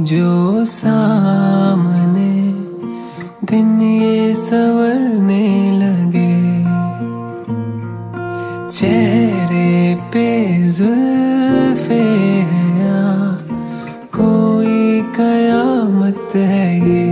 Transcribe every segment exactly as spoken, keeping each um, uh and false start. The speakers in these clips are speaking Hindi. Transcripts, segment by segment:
जो सामने दिन ये संवरने लगे, चेहरे पे जुल्फे हैं या कोई कयामत है ये।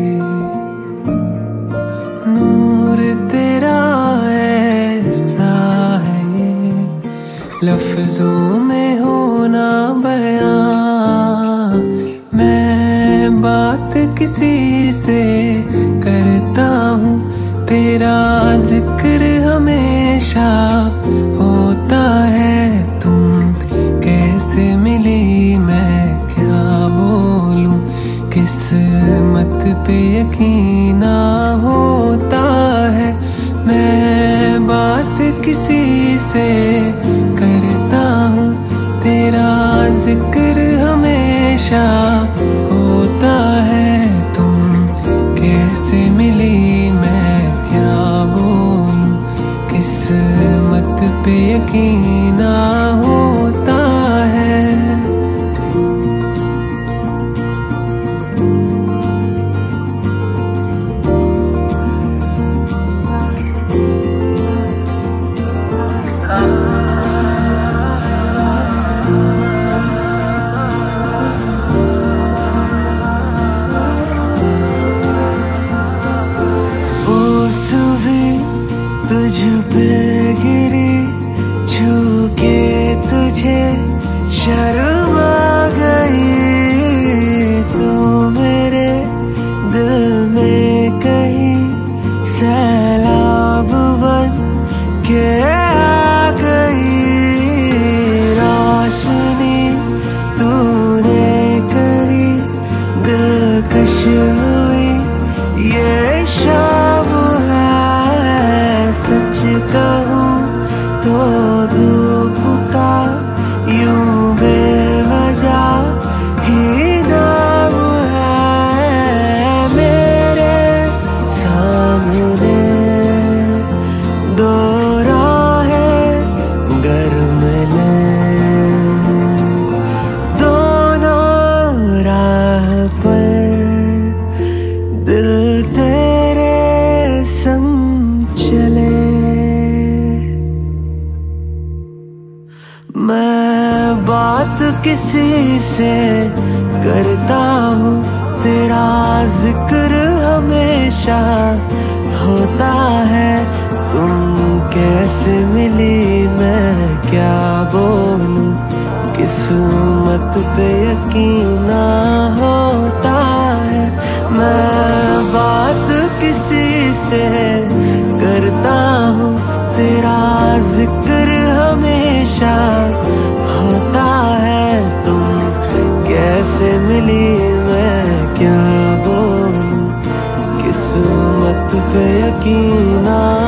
नूर तेरा ऐसा है ये, लफ्जों में होना बयां। मैं बात किसी से करता हूँ, तेरा जिक्र हमेशा होता है। तुम कैसे मिली मैं क्या बोलूं, किस्मत पे यकीन होता है। मैं बात किसी से करता हूँ, तेरा जिक्र हमेशा होता है। तुम कैसे मिली मैं क्या बोलूं, किस्मत पे यकीन होता है। तुझ पे गिरी छू के तुझे शर्म आ गई, तू मेरे दिल में कहीं सैलाब बन के आ गई। रोशनी तूने करी दिलकश हुई ये शाम है। सच कहूँ तो धूप का यूं बेवजह ही नाम है। मेरे सामने दो राहें गर मिले, दोनों राह पर दिल तेरे संग चले। मैं बात किसी से करता हूँ, तेरा जिक्र हमेशा होता है। तुम कैसे मिली मैं क्या बोलूं, किस्मत पे यकीन होता है। मैं बात किसी से करता हूँ, तेरा जिक्र हमेशा होता है। तुम कैसे मिली मैं क्या बोलूं, किस्मत पे यकीन